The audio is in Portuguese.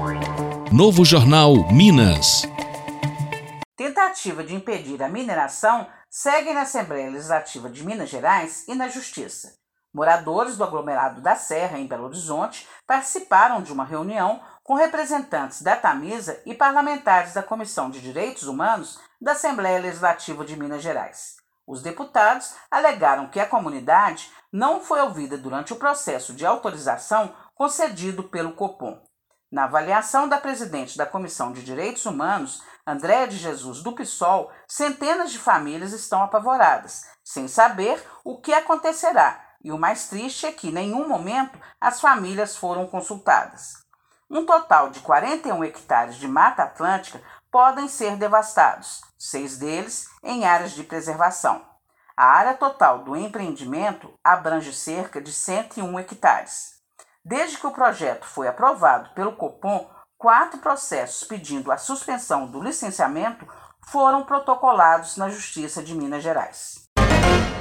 Novo Jornal Minas. Tentativa de impedir a mineração segue na Assembleia Legislativa de Minas Gerais e na Justiça. Moradores do aglomerado da Serra, em Belo Horizonte, participaram de uma reunião com representantes da Tamisa e parlamentares da Comissão de Direitos Humanos da Assembleia Legislativa de Minas Gerais. Os deputados alegaram que a comunidade não foi ouvida durante o processo de autorização concedido pelo Copom. Na avaliação da presidente da Comissão de Direitos Humanos, Andréa de Jesus do PSOL, centenas de famílias estão apavoradas, sem saber o que acontecerá, e o mais triste é que, em nenhum momento, as famílias foram consultadas. Um total de 41 hectares de Mata Atlântica podem ser devastados, 6 deles em áreas de preservação. A área total do empreendimento abrange cerca de 101 hectares. Desde que o projeto foi aprovado pelo Copom, 4 processos pedindo a suspensão do licenciamento foram protocolados na Justiça de Minas Gerais.